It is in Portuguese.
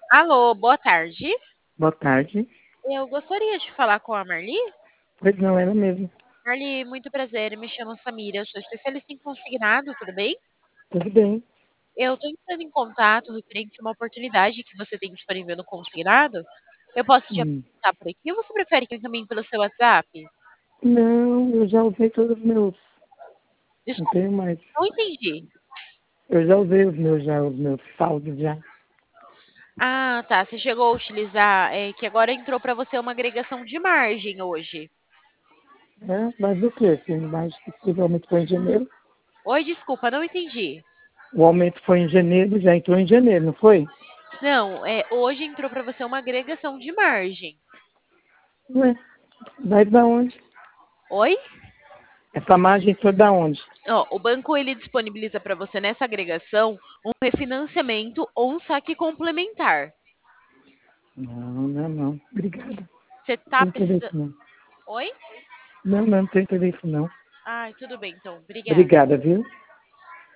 Alô, boa tarde. Boa tarde. Eu gostaria de falar com a Marli. Pois não, ela mesmo. Marli, muito prazer, me chamo Samira, eu sou especialista em consignado, tudo bem? Tudo bem. Eu estou entrando em contato referente a uma oportunidade que você tem disponível no consignado. Eu posso te Hum. apresentar por aqui ou você prefere que eu encaminhe pelo seu WhatsApp? Não, eu já usei todos os meus. Não Desculpa, tenho mais. não entendi. Eu já usei os meus saldos já. Ah, tá, você chegou a utilizar, que agora entrou para você uma agregação de margem hoje. É, mas do que? Se mais possivelmente foi em janeiro. Oi, desculpa, não entendi. O aumento foi em janeiro, já entrou em janeiro, não foi? Não, hoje entrou para você uma agregação de margem. Ué, vai da onde? Oi? Essa margem foi da onde? Ó, o banco ele disponibiliza para você nessa agregação um refinanciamento ou um saque complementar. Não, não, não. Obrigada. Você Não tá tem interesse precisando. não. Oi? Não, não, não tem interesse não. Ai, tudo bem, então. Obrigada. Obrigada, viu?